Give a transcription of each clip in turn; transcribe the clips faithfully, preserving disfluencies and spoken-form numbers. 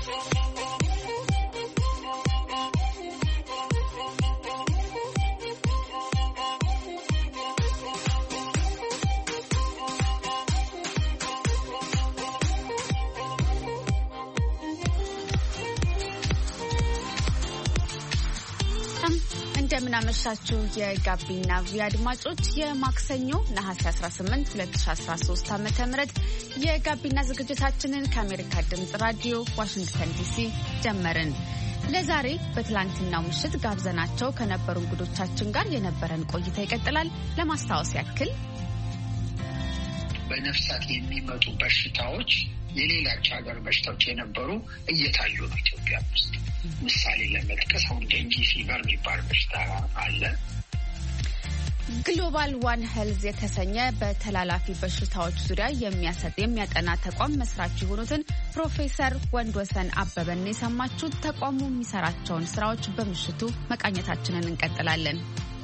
እንደምናመሻችሁ የጋቢና ቪ አድማጮች የማክሰኞ ነሐሴ አስራ ስምንት ሁለት ሺህ አስራ ሶስት ዓመተ ምህረት የጋቢና ዝግጅታችንን ከአሜሪካ ድምጽ ራዲዮ ዋሽንግተን ዲሲ ጀመርን። ለዛሬ በትላንትናው ምሽት ጋብዘናቸው ከነበሩ እንግዶቻችን ጋር የነበረን ቆይታ ይቀጥላል። ለማስታወስ ያክል በነፍሳት የሚመጡ በሽታዎች የሌላች ሀገር በሽታዎች የነበሩ እየታዩ ነው ኢትዮጵያ ውስጥ። ምሳሌ ለመጥቀስ አሁን ዴንጊ ፊቨር የሚባል በሽታ አለ። ግሎባል ዋን ሄልዝ የተሰኘ በተላላፊ በሽታዎች ዙሪያ የሚያሰጥ የሚያጠና ተቋም መስራች የሆኑትን ፕሮፌሰር ወንድወሰን አበበን የሰማችሁት። ተቋሙ የሚሰራቸውን ስራዎች በምሽቱ መቃኘታችንን እንቀጥላለን።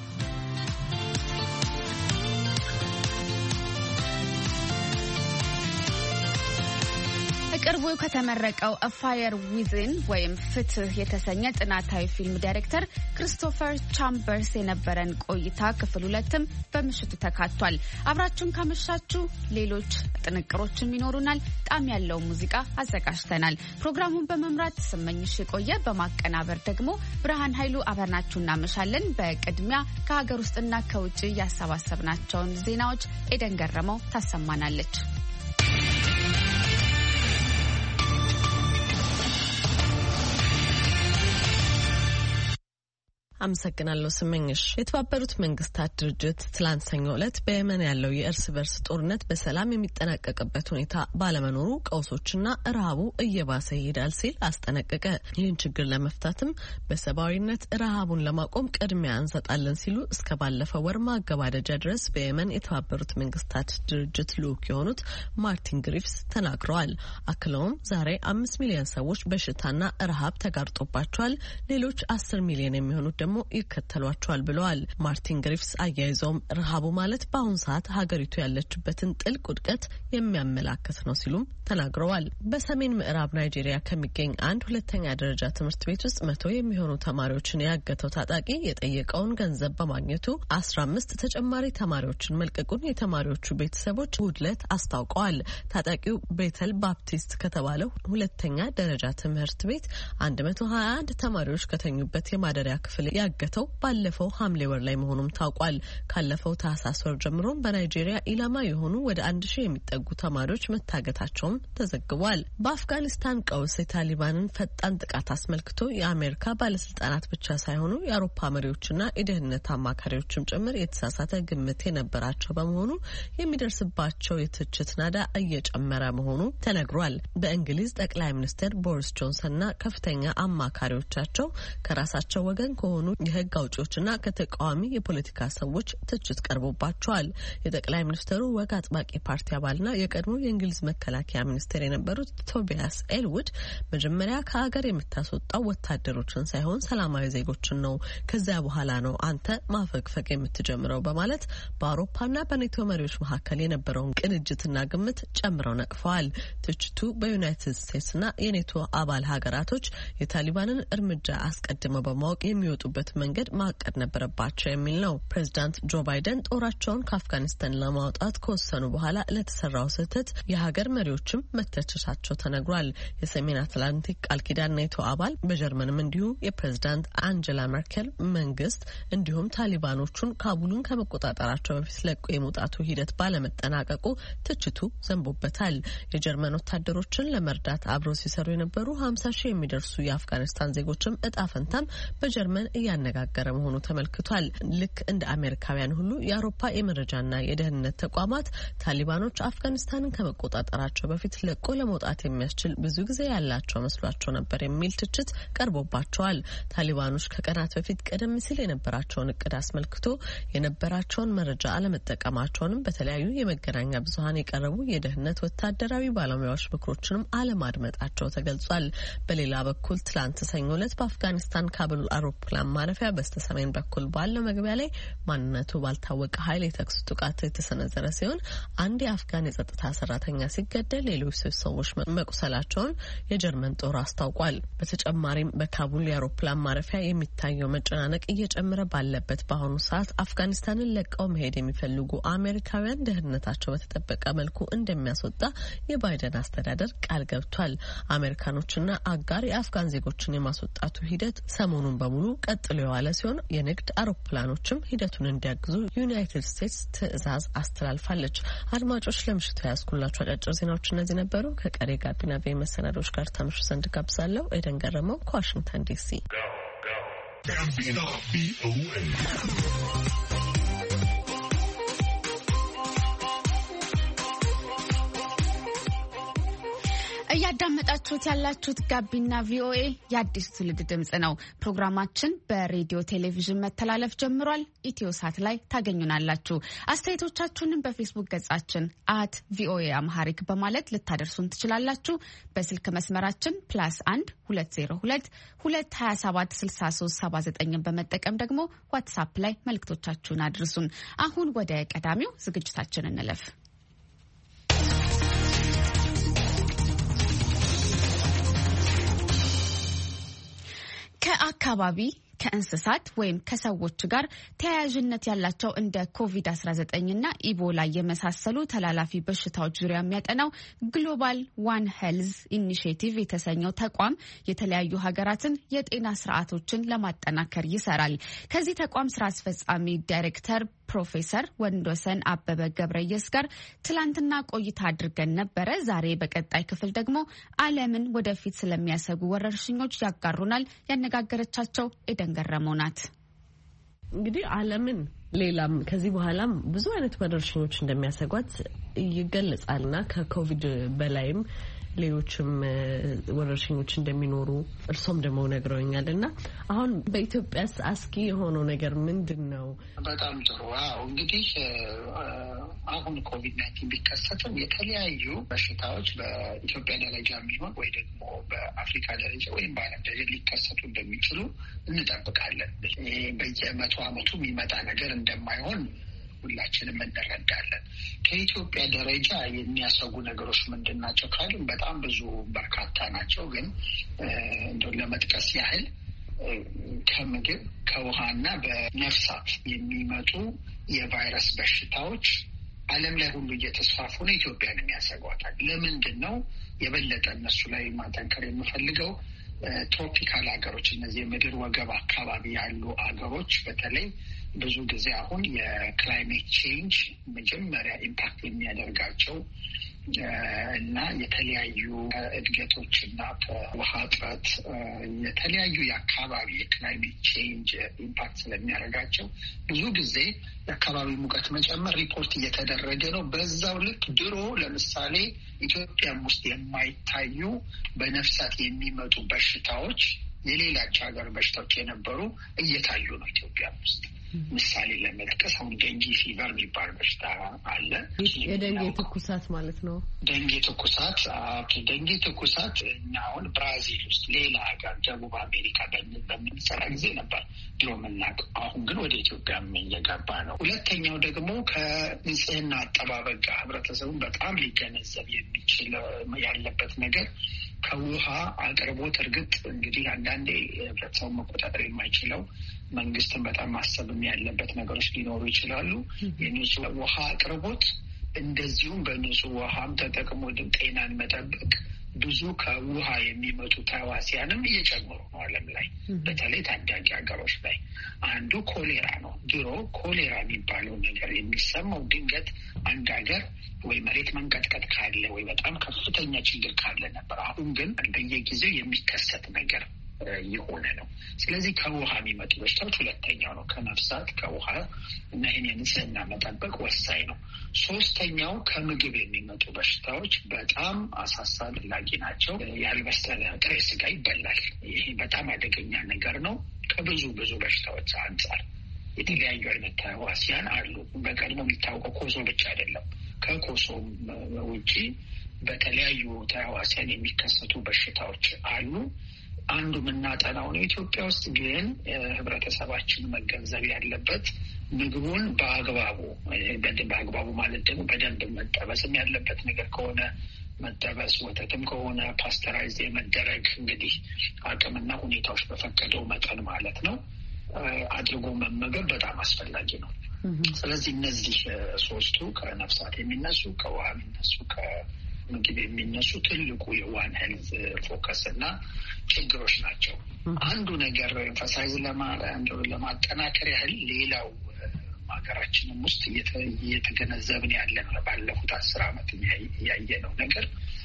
ቅርቡ ከተመረቀው A Fire Within ወይም ፍትህ የተሰኘ ጥናታዊ ፊልም ዳይሬክተር ክሪስቶፈር ቻምበርስ የነበረን ቆይታ ክፍል ሁለትም በምሽቱ ተካቷል። አብራችሁን ካመሻችሁ ሌሎች ጥንቅሮችም ይኖሩናል። ጣም ያለው ሙዚቃ አዘጋጅተናል። ፕሮግራሙን በመምራት ስመኝሽ የቆየ፣ በማቀናበር ደግሞ ብርሃን ኃይሉ አብረናችሁ እናመሻለን። በቅድሚያ ከሀገር ውስጥና ከውጭ ያሰባሰብናቸውን ዜናዎች ኤደን ገረመው ታሰማናለች። አመሰግናለሁ ስመኝሽ። የተባበሩት መንግስታት ድርጅት ትላንት ሰኞ ዕለት በየመን ያለው የእርስ በርስ ጦርነት በሰላም የሚጠናቀቅበት ሁኔታ ባለመኖሩ ቀውሶችና ረሃቡ እየባሰ ይሄዳል ሲል አስጠነቀቀ። ይህን ችግር ለመፍታትም በሰብአዊነት ረሃቡን ለማቆም ቅድሚያ እንሰጣለን ሲሉ እስከ ባለፈው ወር ማገባደጃ ድረስ በየመን የተባበሩት መንግስታት ድርጅት ልዑክ የሆኑት ማርቲን ግሪፍስ ተናግረዋል። አክለውም ዛሬ አምስት ሚሊዮን ሰዎች በሽታና ረሃብ ተጋርጦባቸዋል፣ ሌሎች አስር ሚሊዮን የሚሆኑት ደግሞ ይከተሏቸዋል ብለዋል። ማርቲን ግሪፍስ አያይዘውም ረሃቡ ማለት በአሁኑ ሰዓት ሀገሪቱ ያለችበትን ጥልቅ ውድቀት የሚያመላክት ነው ሲሉም ተናግረዋል። በሰሜን ምዕራብ ናይጄሪያ ከሚገኝ አንድ ሁለተኛ ደረጃ ትምህርት ቤት ውስጥ መቶ የሚሆኑ ተማሪዎችን ያገተው ታጣቂ የጠየቀውን ገንዘብ በማግኘቱ አስራ አምስት ተጨማሪ ተማሪዎችን መልቀቁን የተማሪዎቹ ቤተሰቦች እሁድ ዕለት አስታውቀዋል። ታጣቂው ቤተል ባፕቲስት ከተባለው ሁለተኛ ደረጃ ትምህርት ቤት አንድ መቶ ሀያ አንድ ተማሪዎች ከተኙበት የማደሪያ ክፍል ያገተው ባለፈው ሐምሌ ወር ላይ መሆኑም ታውቋል። ካለፈው ታህሳስ ወር ጀምሮ በናይጄሪያ ኢላማ የሆኑ ወደ አንድ ሺህ የሚጠጉ ተማሪዎች መታገታቸውም ተዘግቧል። በአፍጋኒስታን ቀውስ የታሊባንን ፈጣን ጥቃት አስመልክቶ የአሜሪካ ባለስልጣናት ብቻ ሳይሆኑ የአውሮፓ መሪዎችና የደህንነት አማካሪዎችም ጭምር የተሳሳተ ግምት የነበራቸው በመሆኑ የሚደርስባቸው የትችት ናዳ እየጨመረ መሆኑ ተነግሯል። በእንግሊዝ ጠቅላይ ሚኒስትር ቦሪስ ጆንሰንና ከፍተኛ አማካሪዎቻቸው ከራሳቸው ወገን ከሆኑ የህግ አውጪዎችና ከተቃዋሚ የፖለቲካ ሰዎች ትችት ቀርቦባቸዋል። የጠቅላይ ሚኒስትሩ ወግ አጥባቂ ፓርቲ አባልና የቀድሞ የእንግሊዝ መከላከያ ሚኒስትር የነበሩት ቶቢያስ ኤልውድ መጀመሪያ ከሀገር የምታስወጣው ወታደሮችን ሳይሆን ሰላማዊ ዜጎችን ነው፣ ከዚያ በኋላ ነው አንተ ማፈግፈግ የምትጀምረው በማለት በአውሮፓና በኔቶ መሪዎች መካከል የነበረውን ቅንጅትና ግምት ጨምረው ነቅፈዋል። ትችቱ በዩናይትድ ስቴትስና የኔቶ አባል ሀገራቶች የታሊባንን እርምጃ አስቀድመው በማወቅ የሚወጡበት መንገድ ማቀድ ነበረባቸው የሚል ነው። ፕሬዚዳንት ጆ ባይደን ጦራቸውን ከአፍጋኒስታን ለማውጣት ከወሰኑ በኋላ ለተሰራው ስህተት የሀገር መሪዎችም መተቸታቸው ተነግሯል። የሰሜን አትላንቲክ ቃል ኪዳን ኔቶ አባል በጀርመንም እንዲሁ የፕሬዚዳንት አንጀላ ሜርከል መንግስት እንዲሁም ታሊባኖቹን ካቡሉን ከመቆጣጠራቸው በፊት ለቆ የመውጣቱ ሂደት ባለመጠናቀቁ ትችቱ ዘንቦበታል። የጀርመን ወታደሮችን ለመርዳት አብረው ሲሰሩ የነበሩ ሀምሳ ሺህ የሚደርሱ የአፍጋኒስታን ዜጎችም እጣ ፈንታም በጀርመን እያነጋገረ መሆኑ ተመልክቷል። ልክ እንደ አሜሪካውያን ሁሉ የአውሮፓ የመረጃና የደህንነት ተቋማት ታሊባኖች አፍጋኒስታንን ከመቆጣጠራቸው በፊት ለቆ ለመውጣት የሚያስችል ብዙ ጊዜ ያላቸው መስሏቸው ነበር የሚል ትችት ቀርቦባቸዋል። ታሊባኖች ከቀናት በፊት ቀደም ሲል የነበራቸውን እቅድ አስመልክቶ የነበራቸውን መረጃ አለመጠቀማቸውንም በተለያዩ የመገናኛ ብዙኃን የቀረቡ የደህንነት ወታደራዊ ባለሙያዎች ምክሮችንም አለማድመጣቸው ተገልጿል። በሌላ በኩል ትላንት ሰኞ ዕለት በአፍጋኒስታን ካቡል አውሮፕላን ማረፊያ በስተሰሜን በኩል ባለው መግቢያ ላይ ማንነቱ ባልታወቀ ኃይል የተኩስ ጥቃት የተሰነዘረ ሲሆን አንድ የአፍጋን የጸጥታ ሰራተኛ ሲገደል ሌሎች ሶስት ሰዎች መቁሰላቸውን የጀርመን ጦር አስታውቋል። በተጨማሪም በካቡል የአውሮፕላን ማረፊያ የሚታየው መጨናነቅ እየጨመረ ባለበት በአሁኑ ሰዓት አፍጋኒስታንን ለቀው መሄድ የሚፈልጉ አሜሪካውያን ደህንነታቸው በተጠበቀ መልኩ እንደሚያስወጣ የባይደን አስተዳደር ቃል ገብቷል። አሜሪካኖችና አጋር የአፍጋን ዜጎችን የማስወጣቱ ሂደት ሰሞኑን በሙሉ ቀጥሎ የዋለ ሲሆን የንግድ አውሮፕላኖችም ሂደቱን እንዲያግዙ ዩናይትድ ስቴትስ ትዕዛዝ አስተላልፋለች። አድማጮች ለምሽቱ ያስኩላችሁ አጫጭር ዜናዎች እነዚህ ነበሩ። ከቀሪ ጋቢና ቪ መሰናዶች ጋር ታምሹ ዘንድ ጋብዛለሁ። ኤደን ገረመው ከዋሽንግተን ዲሲ። እያዳመጣችሁት ያላችሁት ጋቢና ቪኦኤ የአዲስ ትውልድ ድምጽ ነው። ፕሮግራማችን በሬዲዮ ቴሌቪዥን መተላለፍ ጀምሯል። ኢትዮሳት ላይ ታገኙናላችሁ። አስተያየቶቻችሁንም በፌስቡክ ገጻችን አት ቪኦኤ አምሃሪክ በማለት ልታደርሱን ትችላላችሁ። በስልክ መስመራችን ፕላስ አንድ ሁለት ዜሮ ሁለት ሁለት ሀያ ሰባት ስልሳ ሶስት ሰባ ዘጠኝን በመጠቀም ደግሞ ዋትሳፕ ላይ መልእክቶቻችሁን አድርሱን። አሁን ወደ ቀዳሚው ዝግጅታችን እንለፍ። ከአካባቢ ከእንስሳት ወይም ከሰዎች ጋር ተያያዥነት ያላቸው እንደ ኮቪድ አስራ ዘጠኝ እና ኢቦላ የመሳሰሉ ተላላፊ በሽታዎች ዙሪያ የሚያጠናው ግሎባል ዋን ሄልዝ ኢኒሼቲቭ የተሰኘው ተቋም የተለያዩ ሀገራትን የጤና ስርዓቶችን ለማጠናከር ይሰራል። ከዚህ ተቋም ስራ አስፈጻሚ ዳይሬክተር ፕሮፌሰር ወንዶሰን አበበ ገብረየስ ጋር ትላንትና ቆይታ አድርገን ነበረ። ዛሬ በቀጣይ ክፍል ደግሞ ዓለምን ወደፊት ስለሚያሰጉ ወረርሽኞች ያጋሩናል። ያነጋገረቻቸው ኤደን ገረመው ናት። እንግዲህ ዓለምን ሌላም ከዚህ በኋላም ብዙ አይነት ወረርሽኞች እንደሚያሰጓት ይገለጻልና ከኮቪድ በላይም ሌሎችም ወረርሽኞች እንደሚኖሩ እርሶም ደግሞ ነግረውኛልና አሁን በኢትዮጵያስ አስጊ የሆነው ነገር ምንድነው? በጣም ጥሩ። አዎ እንግዲህ አሁን ኮቪድ ናይንቲን ቢከሰትም የተለያዩ በሽታዎች በኢትዮጵያ ደረጃ የሚሆን ወይ ደግሞ በአፍሪካ ደረጃ ወይም በዓለም ደረጃ ሊከሰቱ እንደሚችሉ እንጠብቃለን። ይሄ በየመቶ ዓመቱ የሚመጣ ነገር እንደማይሆን ሁላችንም እንረዳለን። ከኢትዮጵያ ደረጃ የሚያሰጉ ነገሮች ምንድን ናቸው ካሉም በጣም ብዙ በርካታ ናቸው። ግን እንደው ለመጥቀስ ያህል ከምግብ ከውሃና በነፍሳት የሚመጡ የቫይረስ በሽታዎች ዓለም ላይ ሁሉ እየተስፋፉ ነው። ኢትዮጵያን የሚያሰጓታል። ለምንድን ነው የበለጠ እነሱ ላይ ማጠንከር የምፈልገው? ትሮፒካል ሀገሮች፣ እነዚህ የምድር ወገብ አካባቢ ያሉ ሀገሮች በተለይ ብዙ ጊዜ አሁን የክላይሜት ቼንጅ መጀመሪያ ኢምፓክት የሚያደርጋቸው እና የተለያዩ እድገቶች እና ከውሃ እጥረት የተለያዩ የአካባቢ የክላይሜት ቼንጅ ኢምፓክት ስለሚያደርጋቸው ብዙ ጊዜ የአካባቢ ሙቀት መጨመር ሪፖርት እየተደረገ ነው። በዛው ልክ ድሮ ለምሳሌ ኢትዮጵያም ውስጥ የማይታዩ በነፍሳት የሚመጡ በሽታዎች የሌላች ሀገር በሽታዎች የነበሩ እየታዩ ነው ኢትዮጵያ ውስጥ። ምሳሌ ለመጥቀስ አሁን ደንጊ ፊቨር የሚባል በሽታ አለ። የደንጊ ትኩሳት ማለት ነው። ደንጊ ትኩሳት ደንጊ ትኩሳት እና አሁን ብራዚል ውስጥ ሌላ ሀገር ደቡብ አሜሪካ በምንሰራ ጊዜ ነበር ድሮ የምናውቀው። አሁን ግን ወደ ኢትዮጵያም እየገባ ነው። ሁለተኛው ደግሞ ከንጽህና አጠባበቅ ጋር ህብረተሰቡን በጣም ሊገነዘብ የሚችል ያለበት ነገር ከውሃ አቅርቦት እርግጥ እንግዲህ አንዳንዴ ህብረተሰቡን መቆጣጠር የማይችለው መንግስትን በጣም ማሰብም ያለበት ነገሮች ሊኖሩ ይችላሉ። የንጹህ ውሃ አቅርቦት እንደዚሁም በንጹህ ውሃም ተጠቅሞ ጤናን መጠበቅ ብዙ ከውሃ የሚመጡ ተዋሲያንም እየጨመሩ ነው ዓለም ላይ በተለይ ታዳጊ ሀገሮች ላይ። አንዱ ኮሌራ ነው። ድሮ ኮሌራ የሚባለው ነገር የሚሰማው ድንገት አንድ ሀገር ወይ መሬት መንቀጥቀጥ ካለ ወይ በጣም ከፍተኛ ችግር ካለ ነበር። አሁን ግን በየጊዜው የሚከሰት ነገር የሆነ ነው። ስለዚህ ከውሃ የሚመጡ በሽታዎች ሁለተኛው ነው። ከነፍሳት ከውሃ እና ይህን የንጽህና መጠበቅ ወሳኝ ነው። ሶስተኛው ከምግብ የሚመጡ በሽታዎች በጣም አሳሳቢ ላጊ ናቸው። ያልበሰለ ጥሬ ስጋ ይበላል። ይሄ በጣም አደገኛ ነገር ነው። ከብዙ ብዙ በሽታዎች አንጻር የተለያዩ አይነት ተዋሲያን አሉ። በቀድሞ የሚታወቀው ኮሶ ብቻ አይደለም። ከኮሶም ውጪ በተለያዩ ተህዋሲያን የሚከሰቱ በሽታዎች አሉ። አንዱ የምናጠናው ነው። ኢትዮጵያ ውስጥ ግን ህብረተሰባችን መገንዘብ ያለበት ምግቡን በአግባቡ በአግባቡ ማለት ደግሞ በደንብ መጠበስም ያለበት ነገር ከሆነ መጠበስ፣ ወተትም ከሆነ ፓስተራይዝ የመደረግ እንግዲህ አቅምና ሁኔታዎች በፈቀደው መጠን ማለት ነው አድርጎ መመገብ በጣም አስፈላጊ ነው። ስለዚህ እነዚህ ሶስቱ ከነፍሳት የሚነሱ ከውሃ የሚነሱ ምግብ የሚነሱ ትልቁ የዋን ሄልዝ ፎከስ እና ችግሮች ናቸው። አንዱ ነገር ኤምፋሳይዝ ለማጠናከር ያህል ሌላው ሀገራችንም ውስጥ እየተገነዘብን ያለን ባለፉት አስር ዓመት ያየነው ነገር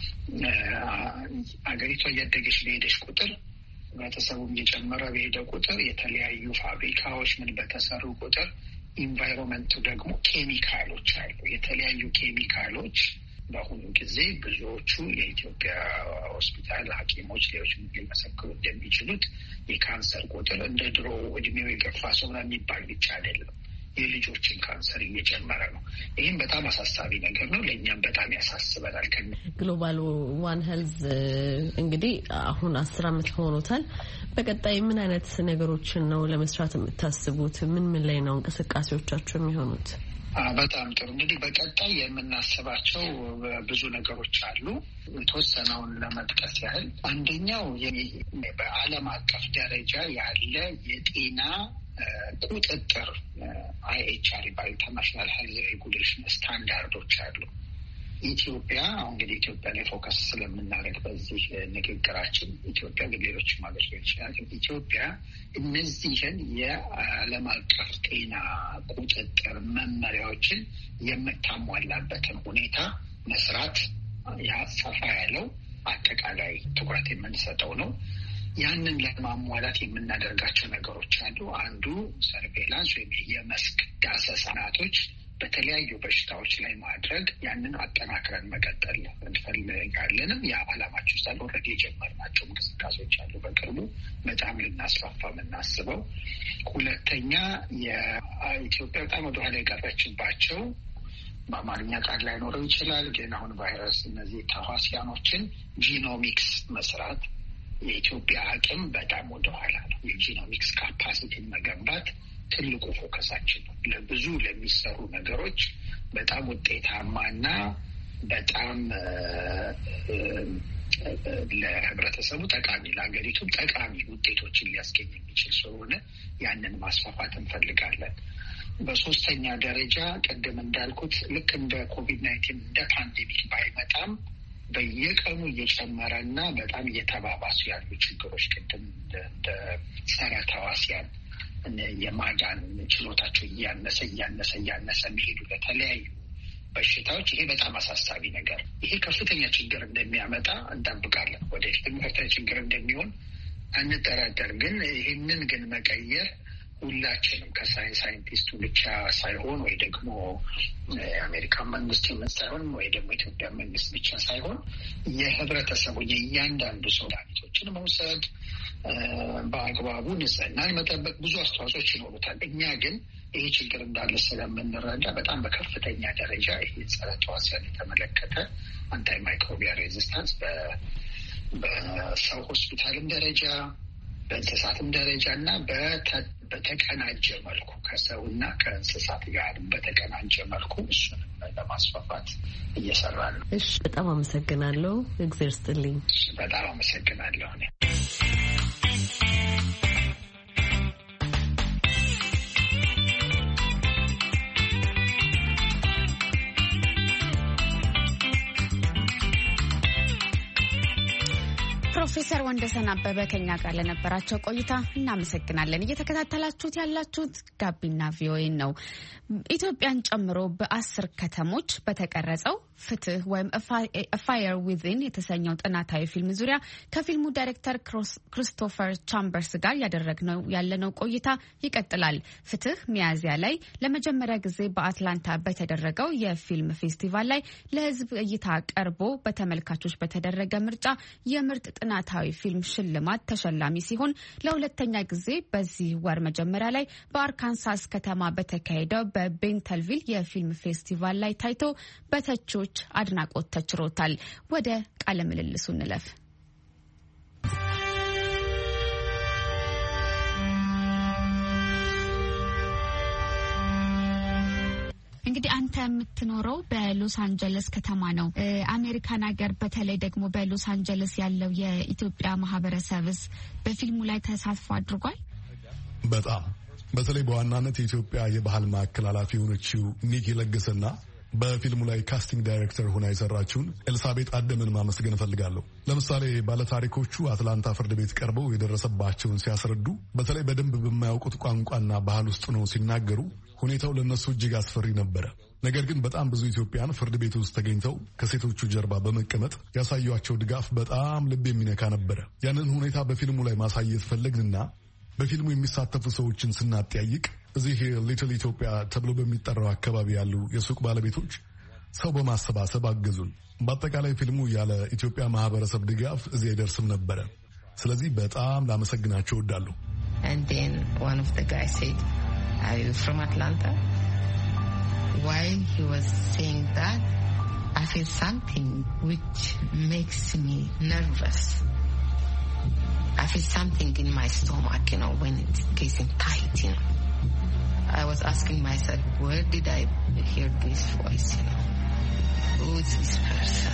አገሪቷ እያደገች በሄደች ቁጥር ህብረተሰቡም እየጨመረ በሄደ ቁጥር የተለያዩ ፋብሪካዎች ምን በተሰሩ ቁጥር ኢንቫይሮንመንቱ ደግሞ ኬሚካሎች አሉ። የተለያዩ ኬሚካሎች በአሁኑ ጊዜ ብዙዎቹ የኢትዮጵያ ሆስፒታል ሐኪሞች ሌሎች ሊመሰክሩ እንደሚችሉት የካንሰር ቁጥር እንደ ድሮ እድሜው የገፋ ሰው ነው የሚባል ብቻ አይደለም። የልጆችን ካንሰር እየጨመረ ነው። ይህም በጣም አሳሳቢ ነገር ነው። ለእኛም በጣም ያሳስበናል። ግሎባል ዋን ሄልዝ እንግዲህ አሁን አስር ዓመት ሆኖታል። በቀጣይ ምን አይነት ነገሮችን ነው ለመስራት የምታስቡት? ምን ምን ላይ ነው እንቅስቃሴዎቻችሁ የሚሆኑት? በጣም ጥሩ። እንግዲህ በቀጣይ የምናስባቸው ብዙ ነገሮች አሉ። የተወሰነውን ለመጥቀስ ያህል አንደኛው በዓለም አቀፍ ደረጃ ያለ የጤና ቁጥጥር አይ ኤች አር ይባላል፣ ኢንተርናሽናል ሄልዝ ሬጉሌሽን ስታንዳርዶች አሉ። ኢትዮጵያ አሁን እንግዲህ ኢትዮጵያ ላይ ፎከስ ስለምናደርግ በዚህ ንግግራችን ኢትዮጵያ ግን ሌሎችም ሀገሮች ሊሆን ይችላል። ኢትዮጵያ እነዚህን የዓለም አቀፍ ጤና ቁጥጥር መመሪያዎችን የምታሟላበትን ሁኔታ መስራት ያሰፋ ያለው አጠቃላይ ትኩረት የምንሰጠው ነው። ያንን ለማሟላት የምናደርጋቸው ነገሮች አሉ። አንዱ ሰርቬላንስ ወይም የመስክ ዳሰሳ ጥናቶች በተለያዩ በሽታዎች ላይ ማድረግ፣ ያንን አጠናክረን መቀጠል እንፈልጋለንም። የዓላማችን ውስጥ ኦልሬዲ የጀመርናቸው እንቅስቃሴዎች አሉ። በቅርቡ በጣም ልናስፋፋ የምናስበው ሁለተኛ የኢትዮጵያ በጣም ወደኋላ የቀረችባቸው በአማርኛ ቃል ላይኖረው ይችላል፣ ግን አሁን ቫይረስ እነዚህ ተህዋሲያኖችን ጂኖሚክስ መስራት የኢትዮጵያ አቅም በጣም ወደኋላ ነው። የጂኖሚክስ ካፓሲቲን መገንባት ትልቁ ፎከሳችን ነው። ለብዙ ለሚሰሩ ነገሮች በጣም ውጤታማና በጣም ለህብረተሰቡ ጠቃሚ ለሀገሪቱም ጠቃሚ ውጤቶችን ሊያስገኝ የሚችል ስለሆነ ያንን ማስፋፋት እንፈልጋለን። በሶስተኛ ደረጃ ቅድም እንዳልኩት ልክ እንደ ኮቪድ ናይንቲን እንደ ፓንዴሚክ ባይመጣም በየቀኑ እየጨመረ እና በጣም እየተባባሱ ያሉ ችግሮች ቅድም እንደ ጸረ ተህዋሲያን የማዳን ችሎታቸው እያነሰ እያነሰ እያነሰ የሚሄዱ ለተለያዩ በሽታዎች ይሄ በጣም አሳሳቢ ነገር፣ ይሄ ከፍተኛ ችግር እንደሚያመጣ እንጠብቃለን። ወደፊትም ከፍተኛ ችግር እንደሚሆን አንጠራጠር። ግን ይህንን ግን መቀየር ሁላችንም ከሳይንስ ሳይንቲስቱ ብቻ ሳይሆን ወይ ደግሞ የአሜሪካን መንግስት የምን ሳይሆን ወይ ደግሞ ኢትዮጵያ መንግስት ብቻ ሳይሆን የህብረተሰቡ የእያንዳንዱ ሰው ዳኒቶችን መውሰድ፣ በአግባቡ ንጽህናን መጠበቅ ብዙ አስተዋጽኦች ይኖሩታል። እኛ ግን ይሄ ችግር እንዳለ ስለምንረዳ በጣም በከፍተኛ ደረጃ ይሄ ጸረ ተህዋሲያን የተመለከተ አንታይ ማይክሮቢያል ሬዚስታንስ በሰው ሆስፒታልም ደረጃ በእንስሳትም ደረጃ እና በተቀናጀ መልኩ ከሰውና ከእንስሳት ጋር በተቀናጀ መልኩ እሱንም ለማስፋፋት እየሰራ ነው። እሺ፣ በጣም አመሰግናለሁ። እግዚአብሔር ይስጥልኝ። በጣም አመሰግናለሁ። ፕሮፌሰር ወንደሰን አበበ ከኛ ጋር ለነበራቸው ቆይታ እናመሰግናለን። እየተከታተላችሁት ያላችሁት ጋቢና ቪኦኤ ነው። ኢትዮጵያን ጨምሮ በአስር ከተሞች በተቀረጸው ፍትህ ወይም ፋየር ዊዝን የተሰኘው ጥናታዊ ፊልም ዙሪያ ከፊልሙ ዳይሬክተር ክሪስቶፈር ቻምበርስ ጋር ያደረግነው ያለነው ቆይታ ይቀጥላል። ፍትህ ሚያዝያ ላይ ለመጀመሪያ ጊዜ በአትላንታ በተደረገው የፊልም ፌስቲቫል ላይ ለሕዝብ እይታ ቀርቦ በተመልካቾች በተደረገ ምርጫ የምርጥ ጥናታዊ ፊልም ሽልማት ተሸላሚ ሲሆን ለሁለተኛ ጊዜ በዚህ ወር መጀመሪያ ላይ በአርካንሳስ ከተማ በተካሄደው በቤንተልቪል የፊልም ፌስቲቫል ላይ ታይቶ በተቾች ወዳጆች አድናቆት ተችሮታል። ወደ ቃለ ምልልሱ እንለፍ። እንግዲህ አንተ የምትኖረው በሎስ አንጀለስ ከተማ ነው። አሜሪካን ሀገር በተለይ ደግሞ በሎስ አንጀለስ ያለው የኢትዮጵያ ማህበረሰብስ በፊልሙ ላይ ተሳትፎ አድርጓል? በጣም በተለይ በዋናነት የኢትዮጵያ የባህል ማዕከል ኃላፊ የሆነችው ኒኪ ለገሰና በፊልሙ ላይ ካስቲንግ ዳይሬክተር ሆና የሰራችውን ኤልሳቤጥ አደምን ማመስገን እፈልጋለሁ። ለምሳሌ ባለታሪኮቹ አትላንታ ፍርድ ቤት ቀርበው የደረሰባቸውን ሲያስረዱ በተለይ በደንብ በማያውቁት ቋንቋና ባህል ውስጥ ነው ሲናገሩ ሁኔታው ለነሱ እጅግ አስፈሪ ነበረ። ነገር ግን በጣም ብዙ ኢትዮጵያን ፍርድ ቤት ውስጥ ተገኝተው ከሴቶቹ ጀርባ በመቀመጥ ያሳዩአቸው ድጋፍ በጣም ልብ የሚነካ ነበረ። ያንን ሁኔታ በፊልሙ ላይ ማሳየት ፈለግንና በፊልሙ የሚሳተፉ ሰዎችን ስናጠያይቅ እዚህ ሊትል ኢትዮጵያ ተብሎ በሚጠራው አካባቢ ያሉ የሱቅ ባለቤቶች ሰው በማሰባሰብ አገዙን። በአጠቃላይ ፊልሙ ያለ ኢትዮጵያ ማህበረሰብ ድጋፍ እዚህ አይደርስም ነበረ። ስለዚህ በጣም ላመሰግናቸው እወዳለሁ። And then one of the guys said, "Are you from Atlanta?" While he was saying that, I feel something which makes me nervous. I feel something in my stomach, you know, when it's getting tight, you know. I was asking myself, where did I hear this voice, you know? Who is this person?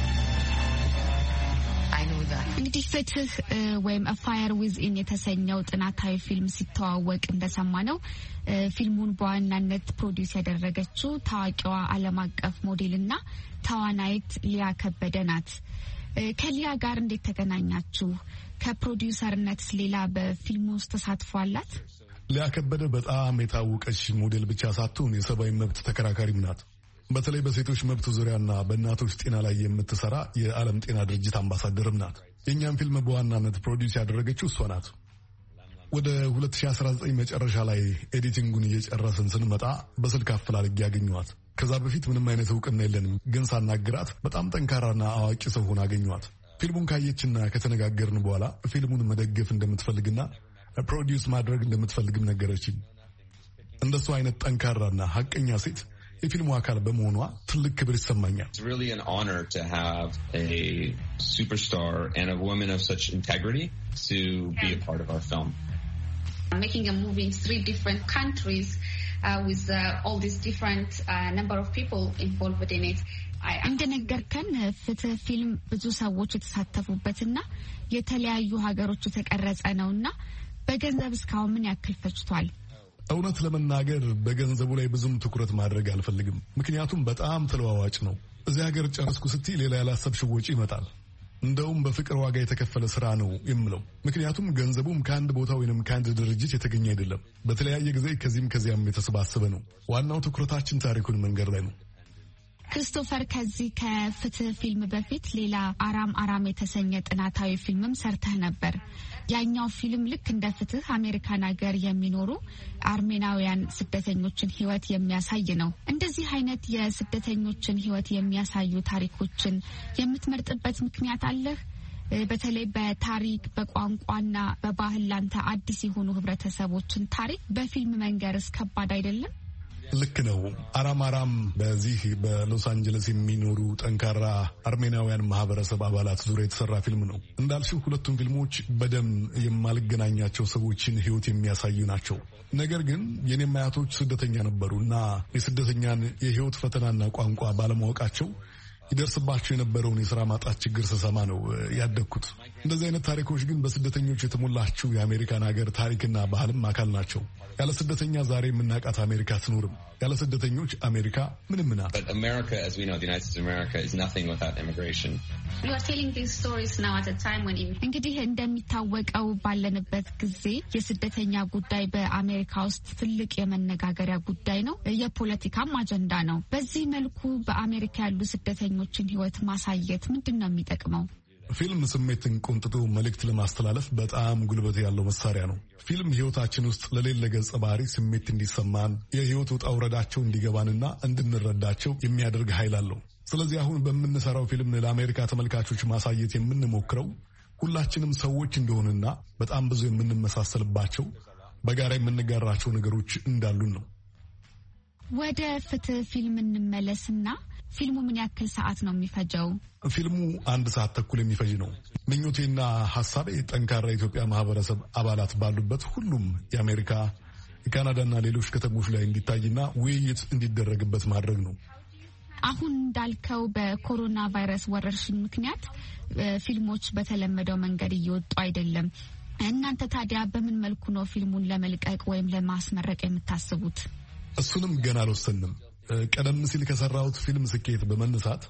I know that. እንግዲህ ፍትህ ወይም A Fire Within የተሰኘው ጥናታዊ ፊልም ሲተዋወቅ እንደሰማነው ፊልሙን በዋናነት ፕሮዲውስ ያደረገችው ታዋቂዋ ዓለም አቀፍ ሞዴልና ተዋናይት ሊያ ከበደ ናት። ከሊያ ጋር እንዴት ተገናኛችሁ? ከፕሮዲውሰርነት ሌላ በፊልሙ ውስጥ ተሳትፎ አላት? ሊያ ከበደ በጣም የታወቀች ሞዴል ብቻ ሳትሆን የሰብአዊ መብት ተከራካሪም ናት። በተለይ በሴቶች መብት ዙሪያና በእናቶች ጤና ላይ የምትሰራ የዓለም ጤና ድርጅት አምባሳደርም ናት። የእኛም ፊልም በዋናነት ፕሮዲውስ ያደረገችው እሷ ናት። ወደ ሁለት ሺህ አስራ ዘጠኝ መጨረሻ ላይ ኤዲቲንጉን እየጨረስን ስንመጣ በስልክ አፈላልጌ ያገኘኋት። ከዛ በፊት ምንም አይነት እውቅና የለንም፣ ግን ሳናግራት በጣም ጠንካራና አዋቂ ሰው ሆና አገኘኋት። ፊልሙን ካየችና ከተነጋገርን በኋላ ፊልሙን መደገፍ እንደምትፈልግና ፕሮዲውስ ማድረግ እንደምትፈልግም ነገረችኝ። እንደሱ አይነት ጠንካራና ሀቀኛ ሴት የፊልሙ አካል በመሆኗ ትልቅ ክብር ይሰማኛል። It's really an honor to have a superstar and a woman of such integrity to be a part of our film. Making a movie in three different countries uh, with uh, all these different uh, number of people involved in it. እንደነገርከን ፍትህ ፊልም ብዙ ሰዎች የተሳተፉበትና የተለያዩ ሀገሮች የተቀረጸ ነውና በገንዘብ እስካሁን ምን ያክል ፈጅቷል? እውነት ለመናገር በገንዘቡ ላይ ብዙም ትኩረት ማድረግ አልፈልግም። ምክንያቱም በጣም ተለዋዋጭ ነው። እዚህ ሀገር ጨረስኩ ስትይ ሌላ ያላሰብሽው ወጪ ይመጣል። እንደውም በፍቅር ዋጋ የተከፈለ ስራ ነው የምለው። ምክንያቱም ገንዘቡም ከአንድ ቦታ ወይንም ከአንድ ድርጅት የተገኘ አይደለም። በተለያየ ጊዜ ከዚህም ከዚያም የተሰባሰበ ነው። ዋናው ትኩረታችን ታሪኩን መንገድ ላይ ነው። ክሪስቶፈር ከዚህ ከፍትህ ፊልም በፊት ሌላ አራም አራም የተሰኘ ጥናታዊ ፊልምም ሰርተህ ነበር። ያኛው ፊልም ልክ እንደ ፍትህ አሜሪካን ሀገር የሚኖሩ አርሜናውያን ስደተኞችን ህይወት የሚያሳይ ነው። እንደዚህ አይነት የስደተኞችን ህይወት የሚያሳዩ ታሪኮችን የምትመርጥበት ምክንያት አለህ? በተለይ በታሪክ በቋንቋና በባህል ላንተ አዲስ የሆኑ ህብረተሰቦችን ታሪክ በፊልም መንገርስ ከባድ አይደለም? ልክ ነው። አራም አራም በዚህ በሎስ አንጀለስ የሚኖሩ ጠንካራ አርሜናውያን ማህበረሰብ አባላት ዙሪያ የተሰራ ፊልም ነው። እንዳልሽው ሁለቱም ፊልሞች በደም የማልገናኛቸው ሰዎችን ህይወት የሚያሳዩ ናቸው። ነገር ግን የኔም አያቶች ስደተኛ ነበሩ እና የስደተኛን የህይወት ፈተናና ቋንቋ ባለማወቃቸው ይደርስባቸው የነበረውን የሥራ ማጣት ችግር ስሰማ ነው ያደግኩት። እንደዚህ አይነት ታሪኮች ግን በስደተኞች የተሞላችው የአሜሪካን ሀገር ታሪክና ባህልም አካል ናቸው። ያለ ስደተኛ ዛሬ የምናውቃት አሜሪካ አትኖርም። ያለ ስደተኞች አሜሪካ ምንም ናት። But America, as we know, the United States of America is nothing without immigration. You are telling these stories now at a time when እንግዲህ እንደሚታወቀው ባለንበት ጊዜ የስደተኛ ጉዳይ በአሜሪካ ውስጥ ትልቅ የመነጋገሪያ ጉዳይ ነው፣ የፖለቲካም አጀንዳ ነው። በዚህ መልኩ በአሜሪካ ያሉ ስደተኞችን ህይወት ማሳየት ምንድን ነው የሚጠቅመው? ፊልም ስሜትን ቆንጥጦ መልእክት ለማስተላለፍ በጣም ጉልበት ያለው መሳሪያ ነው። ፊልም ህይወታችን ውስጥ ለሌለ ገጸ ባህሪ ስሜት እንዲሰማን የህይወት ውጣ ውረዳቸው እንዲገባንና እንድንረዳቸው የሚያደርግ ኃይል አለው። ስለዚህ አሁን በምንሰራው ፊልም ለአሜሪካ ተመልካቾች ማሳየት የምንሞክረው ሁላችንም ሰዎች እንደሆንና በጣም ብዙ የምንመሳሰልባቸው በጋራ የምንጋራቸው ነገሮች እንዳሉን ነው። ወደ ፍትህ ፊልም እንመለስና ፊልሙ ምን ያክል ሰዓት ነው የሚፈጀው? ፊልሙ አንድ ሰዓት ተኩል የሚፈጅ ነው። ምኞቴና ሐሳቤ ጠንካራ የኢትዮጵያ ማህበረሰብ አባላት ባሉበት ሁሉም የአሜሪካ የካናዳና ሌሎች ከተሞች ላይ እንዲታይና ውይይት እንዲደረግበት ማድረግ ነው። አሁን እንዳልከው በኮሮና ቫይረስ ወረርሽኝ ምክንያት ፊልሞች በተለመደው መንገድ እየወጡ አይደለም። እናንተ ታዲያ በምን መልኩ ነው ፊልሙን ለመልቀቅ ወይም ለማስመረቅ የምታስቡት? እሱንም ገና አልወሰንም። ቀደም ሲል ከሰራሁት ፊልም ስኬት በመነሳት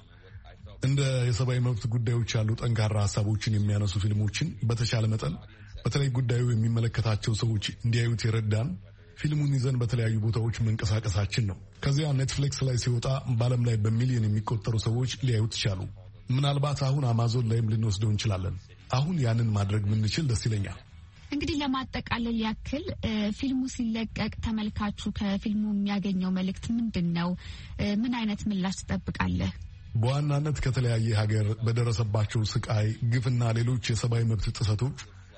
እንደ የሰብአዊ መብት ጉዳዮች ያሉ ጠንካራ ሀሳቦችን የሚያነሱ ፊልሞችን በተሻለ መጠን በተለይ ጉዳዩ የሚመለከታቸው ሰዎች እንዲያዩት የረዳን ፊልሙን ይዘን በተለያዩ ቦታዎች መንቀሳቀሳችን ነው። ከዚያ ኔትፍሊክስ ላይ ሲወጣ በዓለም ላይ በሚሊዮን የሚቆጠሩ ሰዎች ሊያዩት ይቻሉ። ምናልባት አሁን አማዞን ላይም ልንወስደው እንችላለን። አሁን ያንን ማድረግ ምንችል ደስ ይለኛል። እንግዲህ ለማጠቃለል ያክል ፊልሙ ሲለቀቅ ተመልካቹ ከፊልሙ የሚያገኘው መልእክት ምንድን ነው? ምን አይነት ምላሽ ትጠብቃለህ? በዋናነት ከተለያየ ሀገር በደረሰባቸው ስቃይ፣ ግፍና ሌሎች የሰብአዊ መብት ጥሰቶች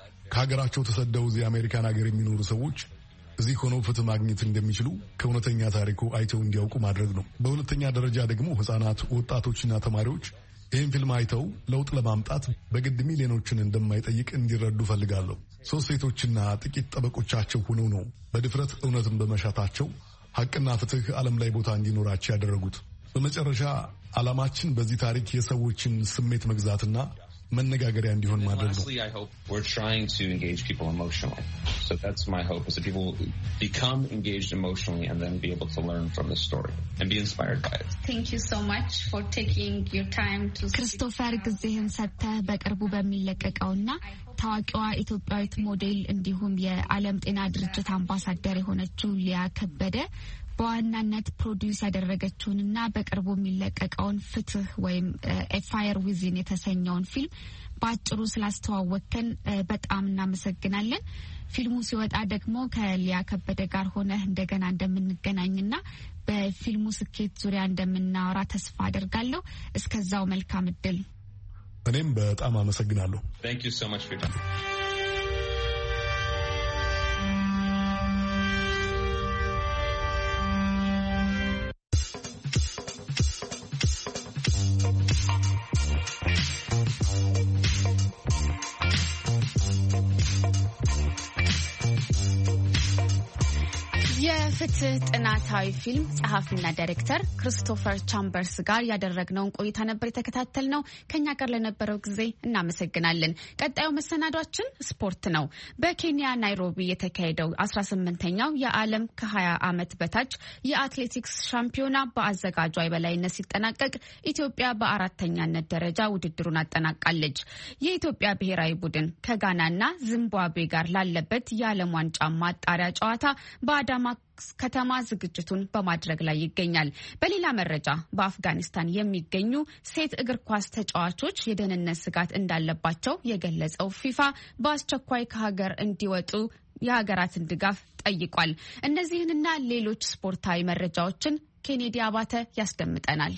ከሀገራቸው ተሰደው እዚህ አሜሪካን ሀገር የሚኖሩ ሰዎች እዚህ ሆነው ፍትህ ማግኘት እንደሚችሉ ከእውነተኛ ታሪኩ አይተው እንዲያውቁ ማድረግ ነው። በሁለተኛ ደረጃ ደግሞ ህጻናት፣ ወጣቶችና ተማሪዎች ይህን ፊልም አይተው ለውጥ ለማምጣት በግድ ሚሊዮኖችን እንደማይጠይቅ እንዲረዱ ፈልጋለሁ። ሶስት ሴቶችና ጥቂት ጠበቆቻቸው ሆነው ነው በድፍረት እውነትን በመሻታቸው ሀቅና ፍትህ ዓለም ላይ ቦታ እንዲኖራቸው ያደረጉት። በመጨረሻ ዓላማችን በዚህ ታሪክ የሰዎችን ስሜት መግዛትና መነጋገሪያ እንዲሆን ማድረግ ነው። I hope we're trying to engage people emotionally. So that's my hope, is that people become engaged emotionally and then be able to learn from the story and be inspired by it. Thank you so much for taking your time to ክሪስቶፈር ጊዜህን ሰጥተህ በቅርቡ በሚለቀቀውና ታዋቂዋ ኢትዮጵያዊት ሞዴል እንዲሁም የዓለም ጤና ድርጅት አምባሳደር የሆነችው ሊያ ከበደ በዋናነት ፕሮዲውስ ያደረገችውንና በቅርቡ የሚለቀቀውን ፍትህ ወይም ኤ ፋየር ዊዝን የተሰኘውን ፊልም በአጭሩ ስላስተዋወቅከን በጣም እናመሰግናለን። ፊልሙ ሲወጣ ደግሞ ከሊያ ከበደ ጋር ሆነህ እንደገና እንደምንገናኝና በፊልሙ ስኬት ዙሪያ እንደምናወራ ተስፋ አደርጋለሁ። እስከዛው መልካም እድል። እኔም በጣም አመሰግናለሁ። Thank you so much for your time. የፍትህ ጥናታዊ ፊልም ጸሐፊና ዳይሬክተር ክሪስቶፈር ቻምበርስ ጋር ያደረግነውን ቆይታ ነበር የተከታተልነው። ከኛ ጋር ለነበረው ጊዜ እናመሰግናለን። ቀጣዩ መሰናዷችን ስፖርት ነው። በኬንያ ናይሮቢ የተካሄደው አስራ ስምንተኛው የዓለም ከሀያ ዓመት በታች የአትሌቲክስ ሻምፒዮና በአዘጋጇ የበላይነት ሲጠናቀቅ ኢትዮጵያ በአራተኛነት ደረጃ ውድድሩን አጠናቃለች። የኢትዮጵያ ብሔራዊ ቡድን ከጋናና ዚምባብዌ ጋር ላለበት የዓለም ዋንጫ ማጣሪያ ጨዋታ በአዳማ ከተማ ዝግጅቱን በማድረግ ላይ ይገኛል። በሌላ መረጃ በአፍጋኒስታን የሚገኙ ሴት እግር ኳስ ተጫዋቾች የደህንነት ስጋት እንዳለባቸው የገለጸው ፊፋ በአስቸኳይ ከሀገር እንዲወጡ የሀገራትን ድጋፍ ጠይቋል። እነዚህንና ሌሎች ስፖርታዊ መረጃዎችን ኬኔዲ አባተ ያስደምጠናል።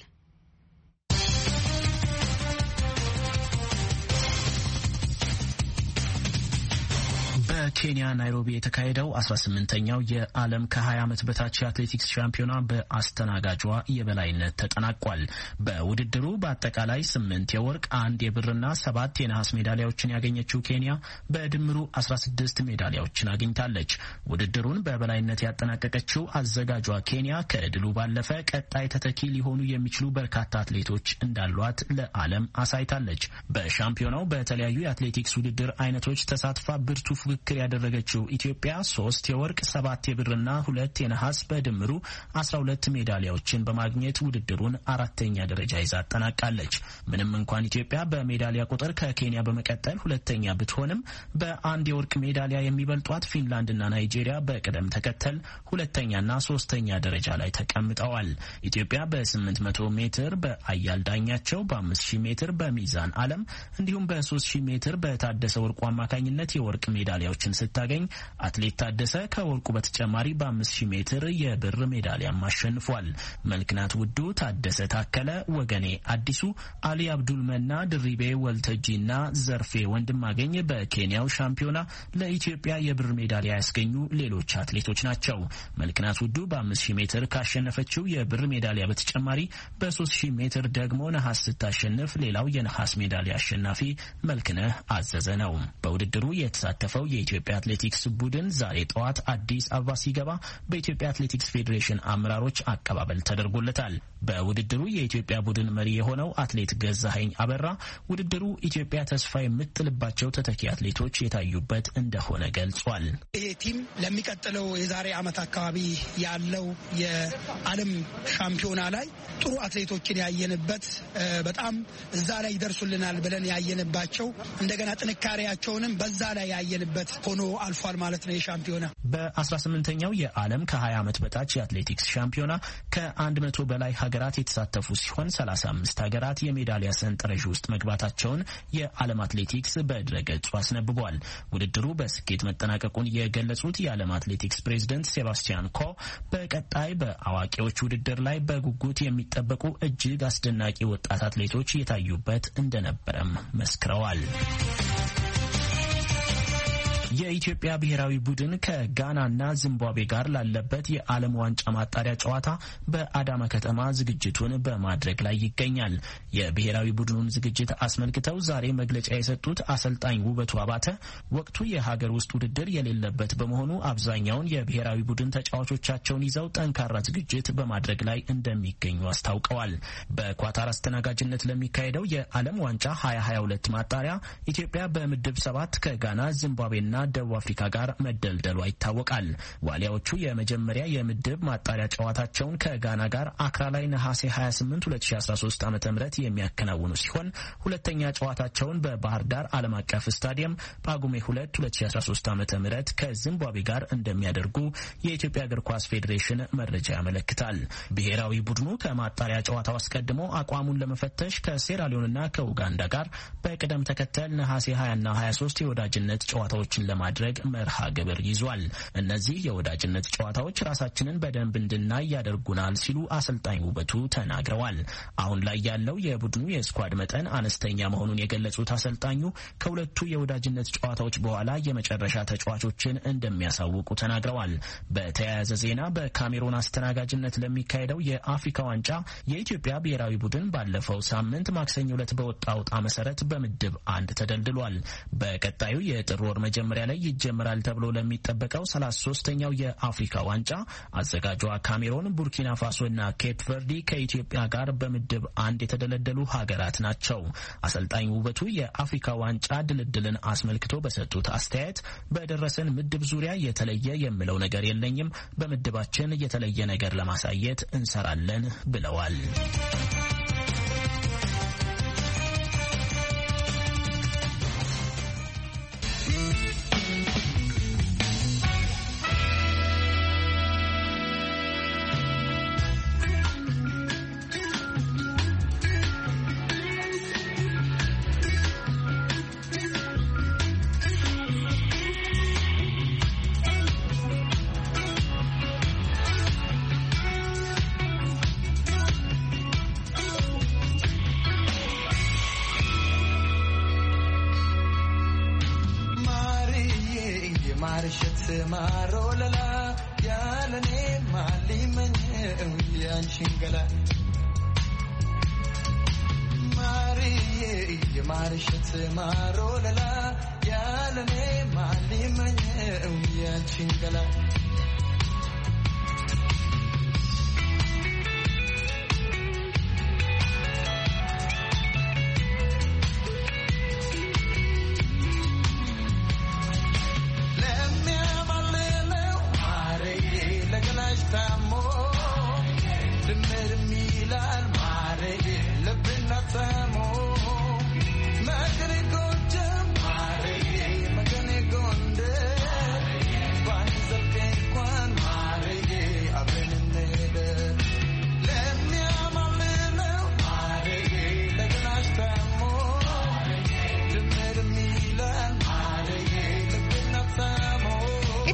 በኬንያ ናይሮቢ የተካሄደው አስራ ስምንተኛው የዓለም ከሀያ ዓመት በታች የአትሌቲክስ ሻምፒዮና በአስተናጋጇ የበላይነት ተጠናቋል። በውድድሩ በአጠቃላይ ስምንት የወርቅ፣ አንድ የብርና ሰባት የነሐስ ሜዳሊያዎችን ያገኘችው ኬንያ በድምሩ አስራ ስድስት ሜዳሊያዎችን አግኝታለች። ውድድሩን በበላይነት ያጠናቀቀችው አዘጋጇ ኬንያ ከድሉ ባለፈ ቀጣይ ተተኪ ሊሆኑ የሚችሉ በርካታ አትሌቶች እንዳሏት ለዓለም አሳይታለች። በሻምፒዮናው በተለያዩ የአትሌቲክስ ውድድር አይነቶች ተሳትፋ ብርቱ ፍክክር ያደረገችው ኢትዮጵያ ሶስት የወርቅ፣ ሰባት የብርና ሁለት የነሐስ በድምሩ አስራ ሁለት ሜዳሊያዎችን በማግኘት ውድድሩን አራተኛ ደረጃ ይዛ አጠናቃለች። ምንም እንኳን ኢትዮጵያ በሜዳሊያ ቁጥር ከኬንያ በመቀጠል ሁለተኛ ብትሆንም በአንድ የወርቅ ሜዳሊያ የሚበልጧት ፊንላንድና ናይጄሪያ በቅደም ተከተል ሁለተኛና ሶስተኛ ደረጃ ላይ ተቀምጠዋል። ኢትዮጵያ በስምንት መቶ ሜትር በአያል ዳኛቸው፣ በአምስት ሺህ ሜትር በሚዛን አለም እንዲሁም በሶስት ሺህ ሜትር በታደሰ ወርቁ አማካኝነት የወርቅ ሜዳሊያዎች ሜዳሊያዎችን ስታገኝ አትሌት ታደሰ ከወርቁ በተጨማሪ በአምስት ሺህ ሜትር የብር ሜዳሊያም አሸንፏል። መልክናት ውዱ፣ ታደሰ ታከለ፣ ወገኔ አዲሱ፣ አሊ አብዱል መና፣ ድሪቤ ወልተጂና ዘርፌ ወንድማገኝ በኬንያው ሻምፒዮና ለኢትዮጵያ የብር ሜዳሊያ ያስገኙ ሌሎች አትሌቶች ናቸው። መልክናት ውዱ በአምስት ሺህ ሜትር ካሸነፈችው የብር ሜዳሊያ በተጨማሪ በሶስት ሺህ ሜትር ደግሞ ነሐስ ስታሸንፍ ሌላው የነሐስ ሜዳሊያ አሸናፊ መልክነህ አዘዘ ነው። በውድድሩ የተሳተፈው የኢትዮጵያ አትሌቲክስ ቡድን ዛሬ ጠዋት አዲስ አበባ ሲገባ በኢትዮጵያ አትሌቲክስ ፌዴሬሽን አመራሮች አቀባበል ተደርጎለታል። በውድድሩ የኢትዮጵያ ቡድን መሪ የሆነው አትሌት ገዛኸኝ አበራ ውድድሩ ኢትዮጵያ ተስፋ የምትጥልባቸው ተተኪ አትሌቶች የታዩበት እንደሆነ ገልጿል። ይሄ ቲም ለሚቀጥለው የዛሬ ዓመት አካባቢ ያለው የዓለም ሻምፒዮና ላይ ጥሩ አትሌቶችን ያየንበት በጣም እዛ ላይ ይደርሱልናል ብለን ያየንባቸው እንደገና ጥንካሬያቸውንም በዛ ላይ ያየንበት ሆኖ አልፏል ማለት ነው። የሻምፒዮና በአስራ ስምንተኛው የዓለም ከሀያ ዓመት በታች የአትሌቲክስ ሻምፒዮና ከአንድ መቶ በላይ ሀገራት የተሳተፉ ሲሆን ሰላሳ አምስት ሀገራት የሜዳሊያ ሰንጠረዥ ውስጥ መግባታቸውን የዓለም አትሌቲክስ በድረገጹ አስነብቧል። ውድድሩ በስኬት መጠናቀቁን የገለጹት የዓለም አትሌቲክስ ፕሬዝደንት ሴባስቲያን ኮ በቀጣይ በአዋቂዎች ውድድር ላይ በጉጉት የሚጠበቁ እጅግ አስደናቂ ወጣት አትሌቶች የታዩበት እንደነበረም መስክረዋል። የኢትዮጵያ ብሔራዊ ቡድን ከጋናና ዚምባብዌ ጋር ላለበት የዓለም ዋንጫ ማጣሪያ ጨዋታ በአዳማ ከተማ ዝግጅቱን በማድረግ ላይ ይገኛል። የብሔራዊ ቡድኑን ዝግጅት አስመልክተው ዛሬ መግለጫ የሰጡት አሰልጣኝ ውበቱ አባተ ወቅቱ የሀገር ውስጥ ውድድር የሌለበት በመሆኑ አብዛኛውን የብሔራዊ ቡድን ተጫዋቾቻቸውን ይዘው ጠንካራ ዝግጅት በማድረግ ላይ እንደሚገኙ አስታውቀዋል። በኳታር አስተናጋጅነት ለሚካሄደው የዓለም ዋንጫ ሀያ ሀያ ሁለት ማጣሪያ ኢትዮጵያ በምድብ ሰባት ከጋና ዚምባብዌና ደቡብ አፍሪካ ጋር መደልደሏ ይታወቃል። ዋሊያዎቹ የመጀመሪያ የምድብ ማጣሪያ ጨዋታቸውን ከጋና ጋር አክራ ላይ ነሐሴ ሀያ ስምንት ሁለት ሺህ አስራ ሶስት ዓመተ ምህረት የሚያከናውኑ ሲሆን ሁለተኛ ጨዋታቸውን በባህር ዳር ዓለም አቀፍ ስታዲየም ጳጉሜ ሁለት ሁለት ሺህ አስራ ሶስት ዓመተ ምህረት ከዚምባብዌ ጋር እንደሚያደርጉ የኢትዮጵያ እግር ኳስ ፌዴሬሽን መረጃ ያመለክታል። ብሔራዊ ቡድኑ ከማጣሪያ ጨዋታው አስቀድሞ አቋሙን ለመፈተሽ ከሴራሊዮንና ከኡጋንዳ ጋር በቅደም ተከተል ነሐሴ ሀያ እና ሀያ ሶስት የወዳጅነት ጨዋታዎችን ለማድረግ መርሃ ግብር ይዟል። እነዚህ የወዳጅነት ጨዋታዎች ራሳችንን በደንብ እንድናይ ያደርጉናል ሲሉ አሰልጣኝ ውበቱ ተናግረዋል። አሁን ላይ ያለው የቡድኑ የስኳድ መጠን አነስተኛ መሆኑን የገለጹት አሰልጣኙ ከሁለቱ የወዳጅነት ጨዋታዎች በኋላ የመጨረሻ ተጫዋቾችን እንደሚያሳውቁ ተናግረዋል። በተያያዘ ዜና በካሜሩን አስተናጋጅነት ለሚካሄደው የአፍሪካ ዋንጫ የኢትዮጵያ ብሔራዊ ቡድን ባለፈው ሳምንት ማክሰኞ ዕለት በወጣው ዕጣ መሰረት በምድብ አንድ ተደልድሏል። በቀጣዩ የጥር ወር መጀመሪያ ላይ ይጀምራል ተብሎ ለሚጠበቀው ሰላሳ ሶስተኛው የአፍሪካ ዋንጫ አዘጋጇ ካሜሮን፣ ቡርኪና ፋሶ እና ኬፕ ቨርዲ ከኢትዮጵያ ጋር በምድብ አንድ የተደለደሉ ሀገራት ናቸው። አሰልጣኝ ውበቱ የአፍሪካ ዋንጫ ድልድልን አስመልክቶ በሰጡት አስተያየት በደረሰን ምድብ ዙሪያ የተለየ የምለው ነገር የለኝም፣ በምድባችን የተለየ ነገር ለማሳየት እንሰራለን ብለዋል። ማሮለላ ያለኔ ማሊመኝ ያንቺንገላ ማሪዬ የማርሸት ማሮለላ ያለኔ ማሊመኝ ያንቺንገላ Mare, magane gonde, bani zalke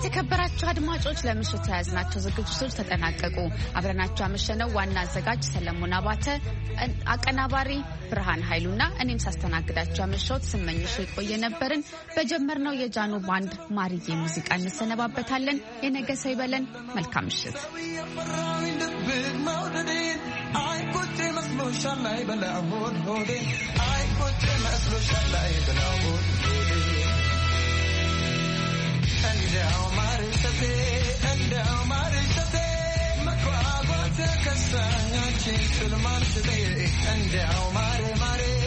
የተከበራችሁ አድማጮች ለምሽቱ ያዝናቸው ዝግጅቶች ተጠናቀቁ። አብረናችሁ አመሸነው ዋና አዘጋጅ ሰለሞን አባተ፣ አቀናባሪ ብርሃን ኃይሉና እኔም ሳስተናግዳችሁ አመሸሁት ስመኝሽ የቆየ ነበርን። በጀመርነው የጃኖ ባንድ ማርዬ ሙዚቃ እንሰነባበታለን። የነገ ሰው ይበለን። መልካም ምሽት። እንደው ማርሸቴ እንደው ማርሸቴ መጓጓት ከሳኛችን ስልማንሽቴ እንደው ማሬ ማሬ